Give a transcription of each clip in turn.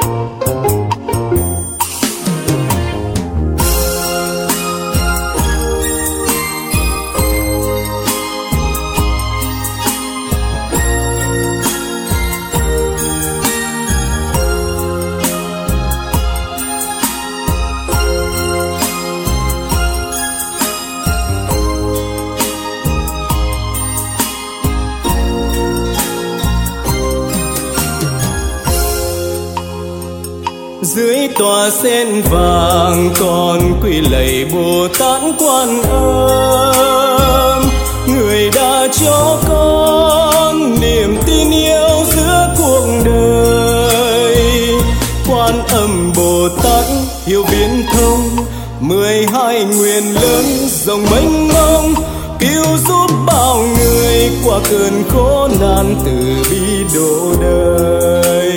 Dưới tòa sen vàng con quỳ lạy Bồ Tát Quan Âm, người đã cho con niềm tin yêu giữa cuộc đời. Quan Âm Bồ Tát hiểu viễn thông, 12 nguyện lớn rộng mênh mông, cứu giúp bao người qua cơn khổ nạn từ bi độ đời.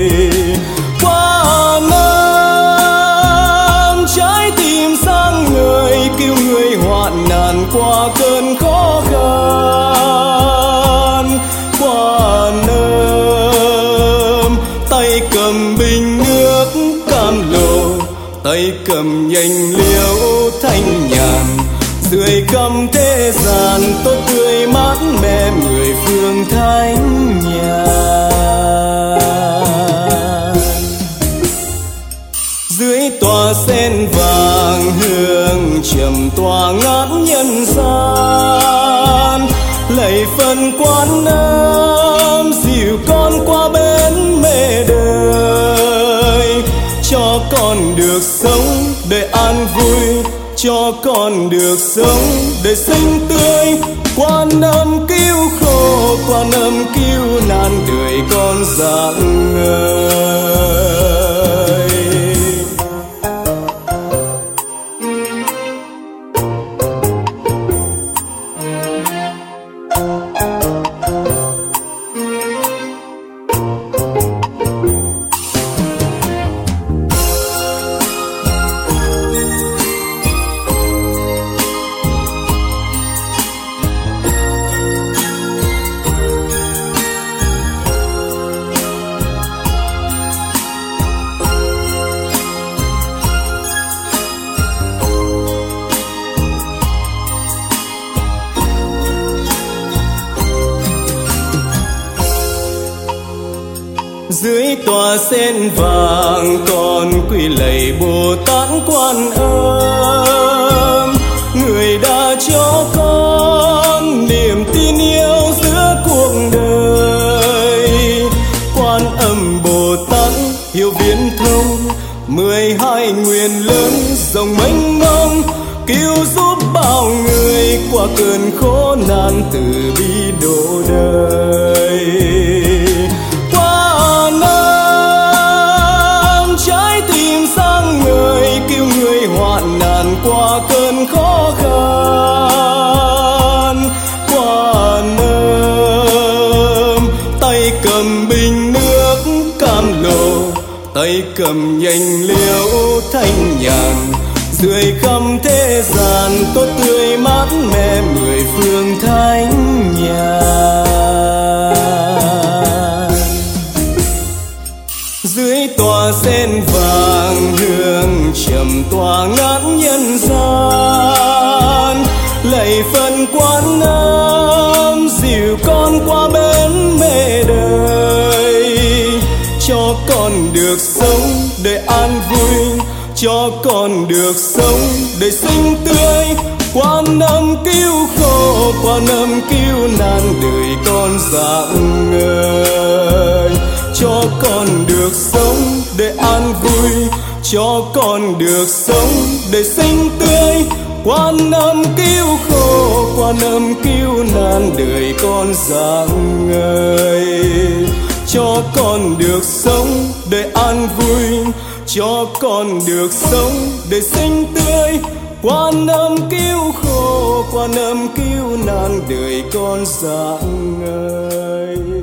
Quan Âm trái tim sáng ngời, cứu người hoạn nạn qua cơn khó khăn. Quan Âm tay cầm bình nước cam lồ, tay cầm nhành liễu thanh nhàn, dưới khắp thế gian tốt tươi mát mẻ mười phương thánh nhàn. Dưới tòa sen vàng hương trầm tỏa ngát nhân gian, lạy phần Quan Âm dìu con qua bến mê đời, cho con được sống đời an vui, cho con được sống đời xinh tươi. Quan Âm cứu khổ, Quan Âm cứu nạn đời con rạng ngời. Dưới tòa sen vàng con quỳ lạy Bồ Tát Quan Âm, người đã cho con niềm tin yêu giữa cuộc đời. Quan Âm Bồ Tát hiểu viễn thông, 12 nguyện lớn rộng mênh mông, cứu giúp bao người qua cơn khổ nạn từ bi độ đời. Quan Âm trái tim sáng ngời, cứu người hoạn nạn qua cơn khó khăn. Quan Âm tay cầm bình nước cam lồ, tay cầm nhành liễu thanh nhàn, dưới khắp thế gian tốt tươi mát mẻ mười phương thánh nhàn. Dưới tòa sen vàng hương trầm tỏa ngát nhân gian, lạy phần Quan Âm dìu con qua bến mê đời, cho con được sống đời an vui, cho con được sống đời xinh tươi. Quan Âm cứu khổ, Quan Âm cứu nạn đời con rạng ngời, cho con được sống đời an vui, cho con được sống đời xinh tươi. Quan Âm cứu khổ, Quan Âm cứu nạn đời con rạng ngời, cho con được sống đời an vui, cho con được sống đời xinh tươi. Quan Âm cứu khổ, Quan Âm cứu nạn đời con rạng ngời.